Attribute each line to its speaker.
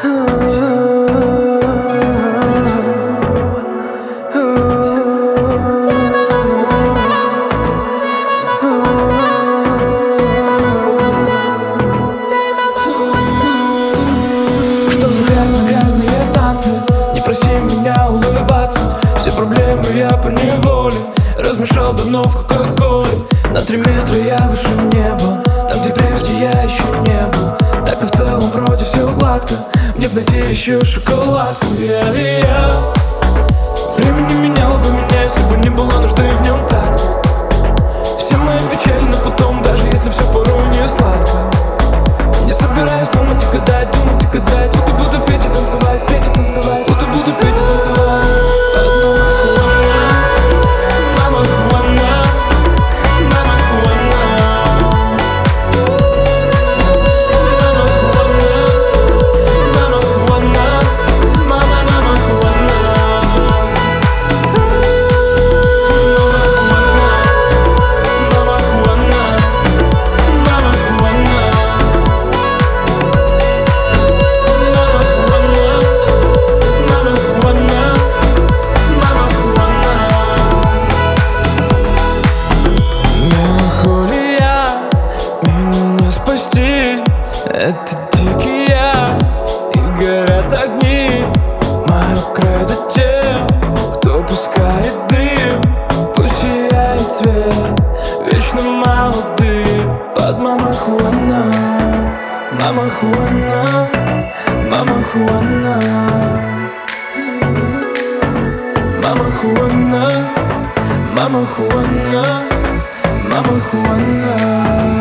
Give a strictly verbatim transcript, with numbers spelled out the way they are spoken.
Speaker 1: Что за грязно-грязные танцы? Не проси меня улыбаться. Все проблемы я поневоле размешал давно в кока-коле. На три метра я выше неба, там, где прежде я еще не был. Так-то в целом вроде все гладко, мне б найти еще шоколадку. Yeah, yeah. Время не меняло бы меня, если бы не было нужды в нем так. Все мои печали на потом, даже если все порой не сладко. Не собираюсь думать и гадать, думать и гадать. Буду, буду петь и танцевать, петь и танцевать. Буду, буду петь и танцевать. Мама Хуана, мама Хуана, мама Хуана, мама Хуана, мама, мама Хуана, мама Хуана, мама Хуана. Это дикий я, и горят огни. Мое кредо тем, кто пускает дым. Пусть сияет свет, вечно молодым. Под мама Хуана, мама Хуана, мама Хуана, мама Хуана, мама Хуана, мама Хуана.